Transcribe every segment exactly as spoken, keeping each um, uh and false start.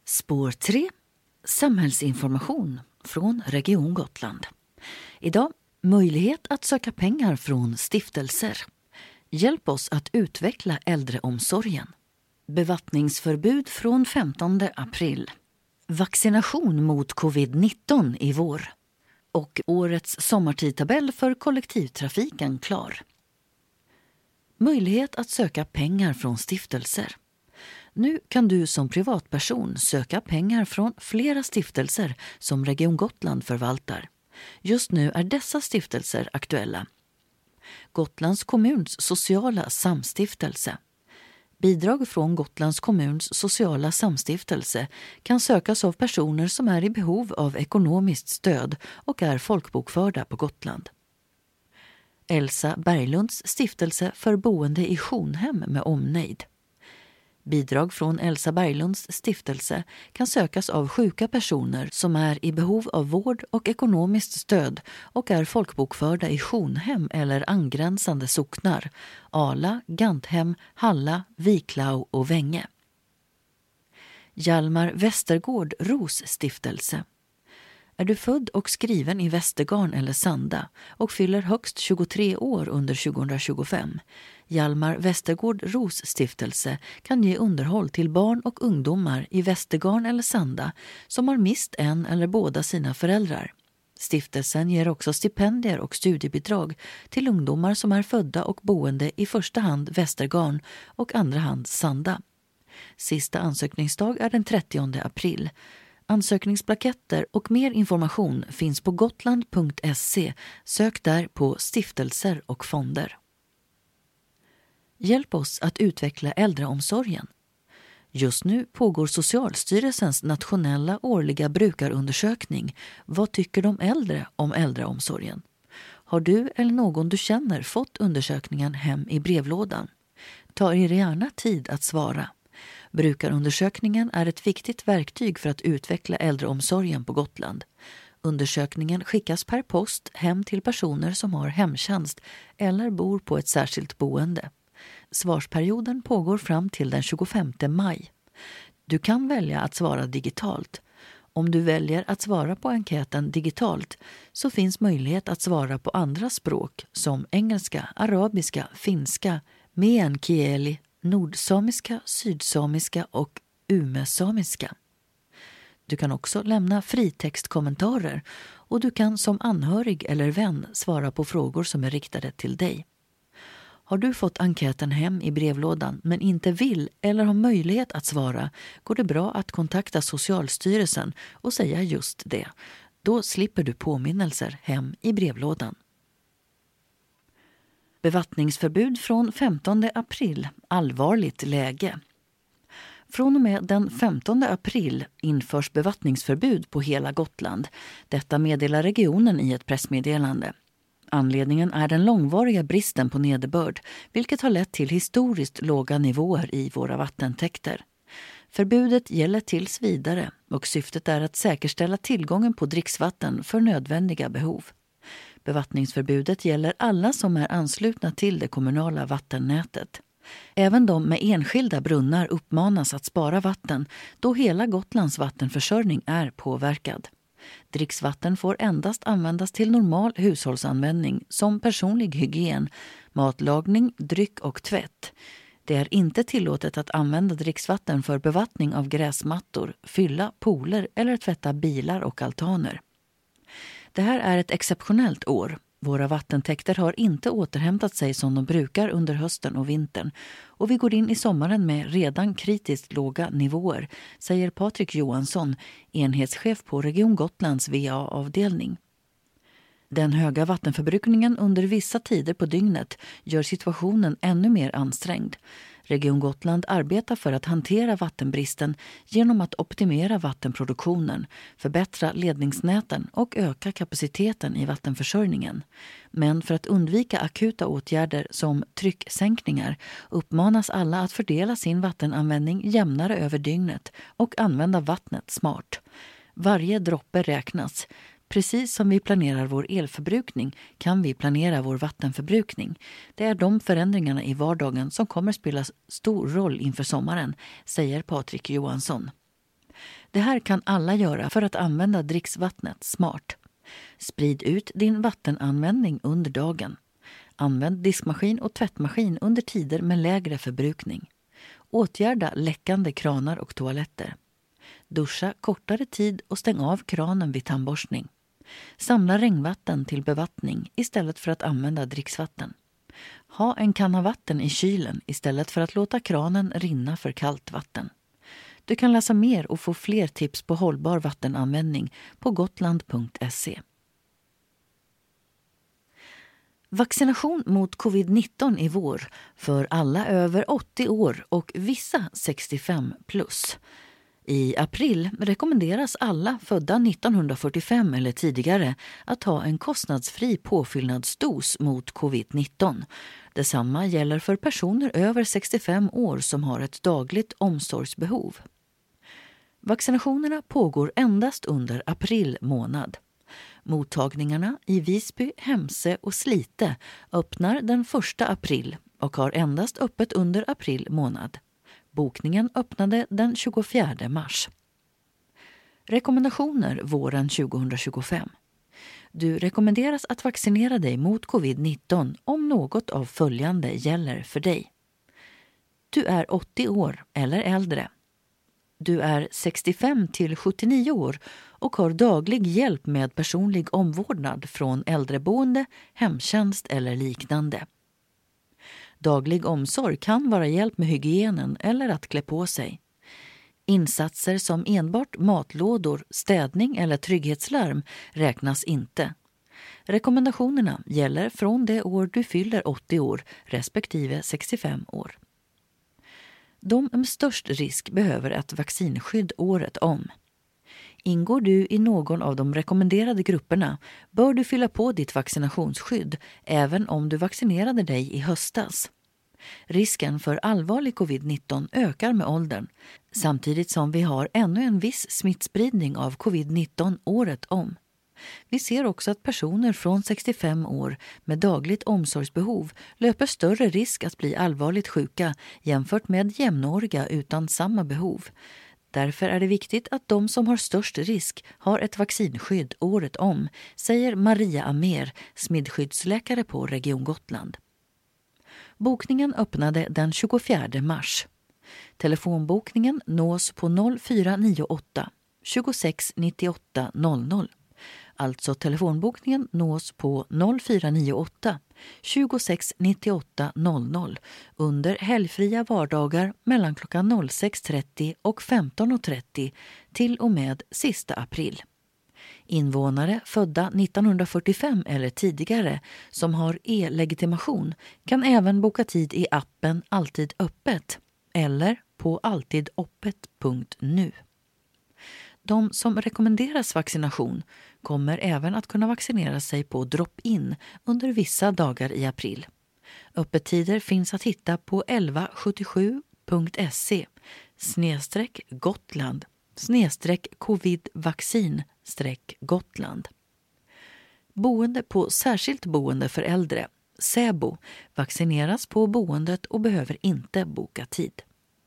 Spår tre. Samhällsinformation från Region Gotland. Idag, möjlighet att söka pengar från stiftelser. Hjälp oss att utveckla äldreomsorgen. Bevattningsförbud från femtonde april. Vaccination mot covid nitton i vår. Och årets sommartidtabell för kollektivtrafiken klar. Möjlighet att söka pengar från stiftelser. Nu kan du som privatperson söka pengar från flera stiftelser som Region Gotland förvaltar. Just nu är dessa stiftelser aktuella. Gotlands kommuns sociala samstiftelse. Bidrag från Gotlands kommuns sociala samstiftelse kan sökas av personer som är i behov av ekonomiskt stöd och är folkbokförda på Gotland. Elsa Berglunds stiftelse för boende i Sjonhem med omnejd. Bidrag från Elsa Berglunds stiftelse kan sökas av sjuka personer som är i behov av vård och ekonomiskt stöd och är folkbokförda i Sjonhem eller angränsande socknar, Ala, Ganthem, Halla, Viklau och Vänge. Hjalmar Westergård Ros stiftelse. Är du född och skriven i Västergarn eller Sanda och fyller högst tjugotre år under tjugohundratjugofem. Hjalmar Westergård Ros stiftelse kan ge underhåll till barn och ungdomar i Västergarn eller Sanda som har mist en eller båda sina föräldrar. Stiftelsen ger också stipendier och studiebidrag till ungdomar som är födda och boende i första hand Västergarn och andra hand Sanda. Sista ansökningsdag är den trettionde april. Ansökningsblanketter och mer information finns på gotland punkt se. Sök där på stiftelser och fonder. Hjälp oss att utveckla äldreomsorgen. Just nu pågår Socialstyrelsens nationella årliga brukarundersökning. Vad tycker de äldre om äldreomsorgen? Har du eller någon du känner fått undersökningen hem i brevlådan? Ta er gärna tid att svara. Brukarundersökningen är ett viktigt verktyg för att utveckla äldreomsorgen på Gotland. Undersökningen skickas per post hem till personer som har hemtjänst eller bor på ett särskilt boende. Svarsperioden pågår fram till den tjugofemte maj. Du kan välja att svara digitalt. Om du väljer att svara på enkäten digitalt så finns möjlighet att svara på andra språk som engelska, arabiska, finska, meänkieli, nordsamiska, sydsamiska och umesamiska. Du kan också lämna fritextkommentarer och du kan som anhörig eller vän svara på frågor som är riktade till dig. Har du fått enkäten hem i brevlådan men inte vill eller har möjlighet att svara går det bra att kontakta Socialstyrelsen och säga just det. Då slipper du påminnelser hem i brevlådan. Bevattningsförbud från femtonde april. Allvarligt läge. Från och med den femtonde april införs bevattningsförbud på hela Gotland. Detta meddelar regionen i ett pressmeddelande. Anledningen är den långvariga bristen på nederbörd, vilket har lett till historiskt låga nivåer i våra vattentäkter. Förbudet gäller tills vidare och syftet är att säkerställa tillgången på dricksvatten för nödvändiga behov. Bevattningsförbudet gäller alla som är anslutna till det kommunala vattennätet. Även de med enskilda brunnar uppmanas att spara vatten då hela Gotlands vattenförsörjning är påverkad. Dricksvatten får endast användas till normal hushållsanvändning som personlig hygien, matlagning, dryck och tvätt. Det är inte tillåtet att använda dricksvatten för bevattning av gräsmattor, fylla pooler eller tvätta bilar och altaner. Det här är ett exceptionellt år. Våra vattentäkter har inte återhämtat sig som de brukar under hösten och vintern och vi går in i sommaren med redan kritiskt låga nivåer, säger Patrik Johansson, enhetschef på Region Gotlands V A-avdelning. Den höga vattenförbrukningen under vissa tider på dygnet gör situationen ännu mer ansträngd. Region Gotland arbetar för att hantera vattenbristen genom att optimera vattenproduktionen, förbättra ledningsnäten och öka kapaciteten i vattenförsörjningen. Men för att undvika akuta åtgärder som trycksänkningar uppmanas alla att fördela sin vattenanvändning jämnare över dygnet och använda vattnet smart. Varje droppe räknas. Precis som vi planerar vår elförbrukning kan vi planera vår vattenförbrukning. Det är de förändringarna i vardagen som kommer spela stor roll inför sommaren, säger Patrik Johansson. Det här kan alla göra för att använda dricksvattnet smart. Sprid ut din vattenanvändning under dagen. Använd diskmaskin och tvättmaskin under tider med lägre förbrukning. Åtgärda läckande kranar och toaletter. Duscha kortare tid och stäng av kranen vid tandborstning. Samla regnvatten till bevattning istället för att använda dricksvatten. Ha en kanna vatten i kylen istället för att låta kranen rinna för kallt vatten. Du kan läsa mer och få fler tips på hållbar vattenanvändning på gotland punkt se. Vaccination mot covid nitton i vår för alla över åttio år och vissa sextiofem plus. I april rekommenderas alla födda nittonhundrafyrtiofem eller tidigare att ha en kostnadsfri påfyllnadsdos mot covid nitton. Detsamma gäller för personer över sextiofem år som har ett dagligt omsorgsbehov. Vaccinationerna pågår endast under april månad. Mottagningarna i Visby, Hemse och Slite öppnar den första april och har endast öppet under april månad. Bokningen öppnade den tjugofjärde mars. Rekommendationer våren tjugohundratjugofem. Du rekommenderas att vaccinera dig mot covid nitton om något av följande gäller för dig. Du är åttio år eller äldre. Du är sextiofem till sjuttionio år och har daglig hjälp med personlig omvårdnad från äldreboende, hemtjänst eller liknande. Daglig omsorg kan vara hjälp med hygienen eller att klä på sig. Insatser som enbart matlådor, städning eller trygghetslarm räknas inte. Rekommendationerna gäller från det år du fyller åttio år respektive sextiofem år. De med störst risk behöver ett vaccinskydd året om. Ingår du i någon av de rekommenderade grupperna bör du fylla på ditt vaccinationsskydd även om du vaccinerade dig i höstas. Risken för allvarlig covid nitton ökar med åldern samtidigt som vi har ännu en viss smittspridning av covid nitton året om. Vi ser också att personer från sextiofem år med dagligt omsorgsbehov löper större risk att bli allvarligt sjuka jämfört med jämnåriga utan samma behov. Därför är det viktigt att de som har störst risk har ett vaccinskydd året om, säger Maria Amer, smittskyddsläkare på Region Gotland. Bokningen öppnade den tjugofjärde mars. Telefonbokningen nås på noll fyra nio åtta tjugosex nittioåtta noll noll. Alltså telefonbokningen nås på noll fyra nio åtta tjugosex nittioåtta noll noll under helgfria vardagar mellan klockan noll sex trettio och femton trettio till och med sista april. Invånare födda nittonhundrafyrtiofem eller tidigare som har e-legitimation kan även boka tid i appen Alltid öppet eller på alltidoppet punkt nu. De som rekommenderas vaccination kommer även att kunna vaccinera sig på drop-in under vissa dagar i april. Öppettider finns att hitta på elva sjuttiosju punkt se snedstreck Gotland snedstreck covidvaccin streck Gotland. Boende på särskilt boende för äldre, SÄBO, vaccineras på boendet och behöver inte boka tid.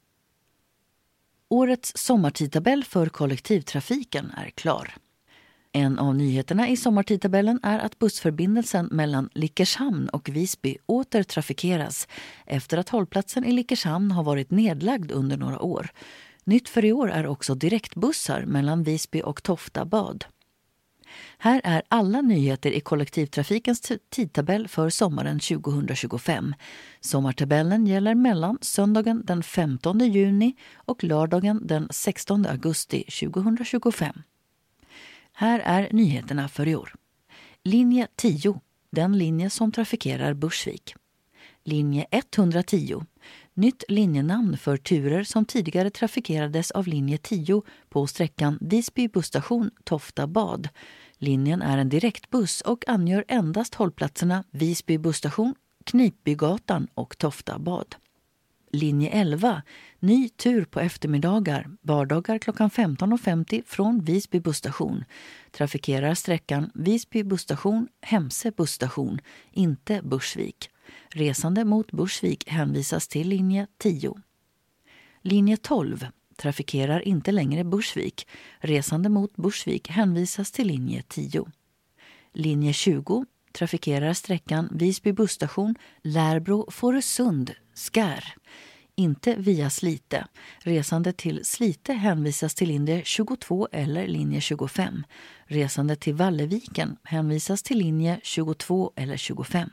Årets sommartidtabell för kollektivtrafiken är klar. En av nyheterna i sommartidtabellen är att bussförbindelsen mellan Lickershamn och Visby åter trafikeras efter att hållplatsen i Lickershamn har varit nedlagd under några år. Nytt för i år är också direktbussar mellan Visby och Tofta bad. Här är alla nyheter i kollektivtrafikens tidtabell för sommaren tjugohundratjugofem. Sommartabellen gäller mellan söndagen den femtonde juni och lördagen den sextonde augusti tjugohundratjugofem. Här är nyheterna för i år. Linje tio, den linje som trafikerar Bursvik. Linje etthundratio, nytt linjenamn för turer som tidigare trafikerades av linje tio på sträckan Visby busstation Tofta bad. Linjen är en direktbuss och angör endast hållplatserna Visby busstation, Knipbygatan och Tofta bad. Linje elva, ny tur på eftermiddagar, vardagar klockan femton femtio från Visby busstation. Trafikerar sträckan Visby busstation, Hemse busstation, inte Bursvik. Resande mot Bursvik hänvisas till linje tio. Linje tolv, trafikerar inte längre Bursvik. Resande mot Bursvik hänvisas till linje tio. Linje tjugo trafikerar sträckan Visby busstation, Lärbro, Fårösund, Skär. Inte via Slite. Resande till Slite hänvisas till linje tjugotvå eller linje tjugofem. Resande till Valleviken hänvisas till linje tjugotvå eller tjugofem.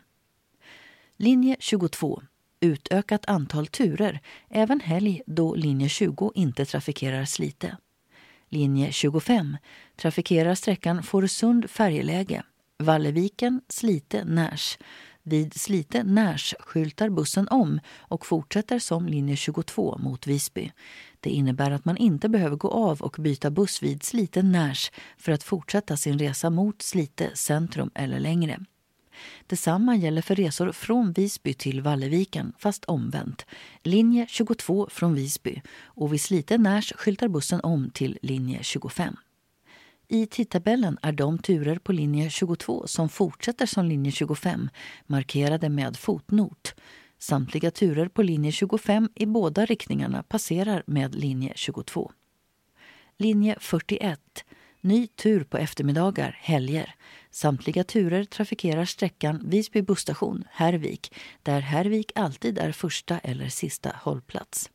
Linje tjugotvå. Utökat antal turer, även helg då linje tjugo inte trafikerar Slite. Linje tjugofem trafikerar sträckan Fårösund färjeläge, Valleviken, Slite, Närs. Vid Slite, Närs skyltar bussen om och fortsätter som linje tjugotvå mot Visby. Det innebär att man inte behöver gå av och byta buss vid Slite, Närs för att fortsätta sin resa mot Slite centrum eller längre. Detsamma gäller för resor från Visby till Valleviken, fast omvänt. Linje tjugotvå från Visby och vid Slite, Närs skyltar bussen om till linje tjugofem. I tidtabellen är de turer på linje tjugotvå som fortsätter som linje tjugofem markerade med fotnot. Samtliga turer på linje tjugofem i båda riktningarna passerar med linje tjugotvå. Linje fyrtioett. Ny tur på eftermiddagar, helger. Samtliga turer trafikerar sträckan Visby busstation, Härvik, där Härvik alltid är första eller sista hållplats.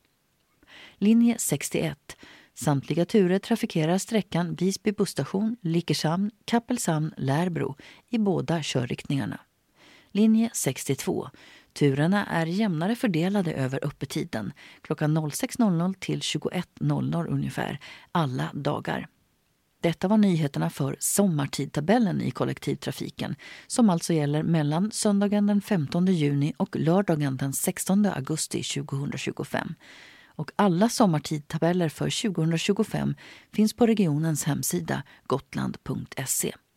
Linje sextioett. Samtliga turer trafikerar sträckan Visby busstation, Lyckershamn, Kappelshamn, Lärbro i båda körriktningarna. Linje sextiotvå. Turerna är jämnare fördelade över öppettiden, klockan sex till tjugoett ungefär, alla dagar. Detta var nyheterna för sommartidtabellen i kollektivtrafiken som alltså gäller mellan söndagen den femtonde juni och lördagen den sextonde augusti tjugohundratjugofem. Och alla sommartidtabeller för tjugohundratjugofem finns på regionens hemsida gotland punkt se.